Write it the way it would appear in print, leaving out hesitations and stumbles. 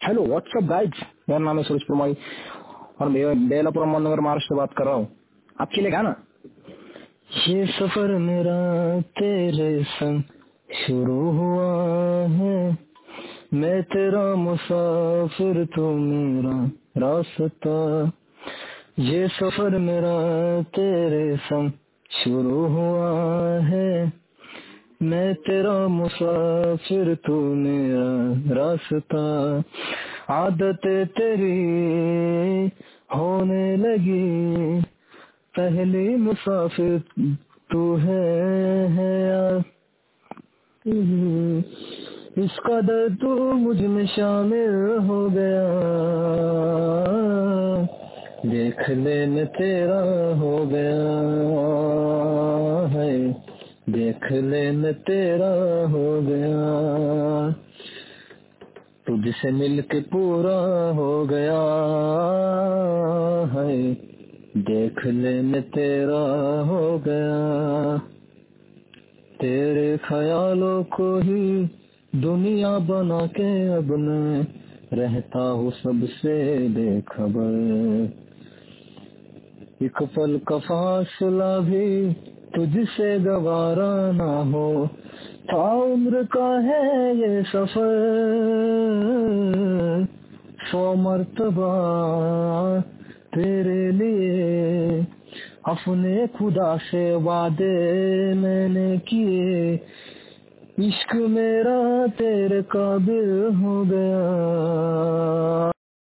Hello what's up guys, मेरा नाम है सूरज कुमारी और मैं बेलापुर अहमदनगर महाराष्ट्र से बात कर रहा हूँ। आपके लिए गाना। ये सफर मेरा तेरे संग शुरू हुआ है, मैं तेरा मुसाफिर तू मेरा रास्ता। ये सफर मेरा तेरे संग शुरू हुआ है, मैं तेरा मुसाफिर तू मेरा रास्ता। आदतें तेरी होने लगी, पहली मुसाफिर तू है यार। इस कदर तू मुझ में शामिल हो गया, देख ले मैं तेरा हो गया है, देख ले मैं तेरा हो गया। तुझसे मिलके पूरा हो गया है, देख ले मैं तेरा हो गया। तेरे ख्यालों को ही दुनिया बना के अब मैं रहता हूँ सबसे बेखबर। एक पल का फासला भी तुझसे गवारा ना हो, उम्र का है ये सफर। 100 मर्तबा तेरे लिए अपने खुदा से वादे मैंने किए, इश्क मेरा तेरे काबिल हो गया।